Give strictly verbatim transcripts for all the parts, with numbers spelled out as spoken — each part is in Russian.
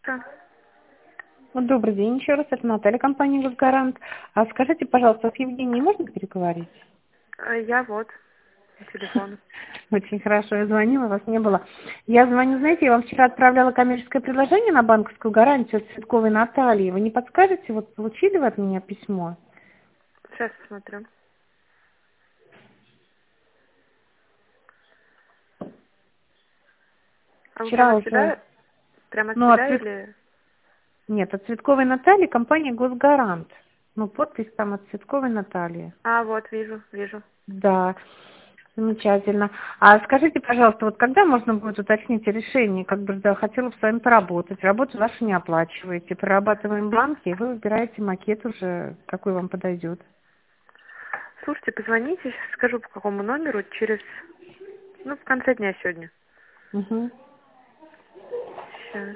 утро. Вот добрый день еще раз, это Наталья, компания «Госгарант». А скажите, пожалуйста, с Евгенией можно переговорить? Э, Я вот, по телефону. Очень хорошо, я звонила, вас не было. Я звоню, знаете, я вам вчера отправляла коммерческое предложение на банковскую гарантию от Цветковой Натальи. Вы не подскажете, вот получили вы от меня письмо? Сейчас посмотрю. А вы Вчера прямо от уже, себя, прямо от ну, от себя Цвет... или... Нет, от Цветковой Натальи компания «Госгарант». Ну, подпись там от Цветковой Натальи. А, вот, вижу, вижу. Да. Замечательно. А скажите, пожалуйста, вот когда можно будет уточнить решение, как бы, да, хотела бы с вами поработать, работу вашу не оплачиваете, прорабатываем бланки, и вы выбираете макет уже, какой вам подойдет. Слушайте, позвоните, сейчас скажу по какому номеру, через, ну, в конце дня сегодня. Угу. Сейчас.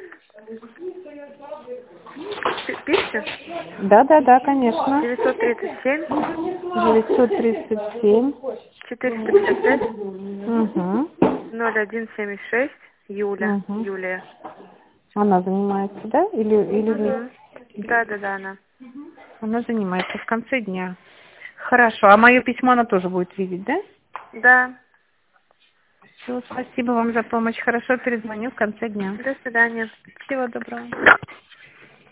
Пи- Пишите? Да, да, да, конечно. девятьсот тридцать семь девятьсот тридцать семь. четыреста пятьдесят пять Угу. ноль один семьдесят шесть. Юля, Угу. Юлия. Она занимается, да? Или, или вы? Угу. Да, да, да, она. Она занимается в конце дня. Хорошо. А мое письмо она тоже будет видеть, да? Да. Все, спасибо вам за помощь. Хорошо, перезвоню в конце дня. До свидания. Всего доброго.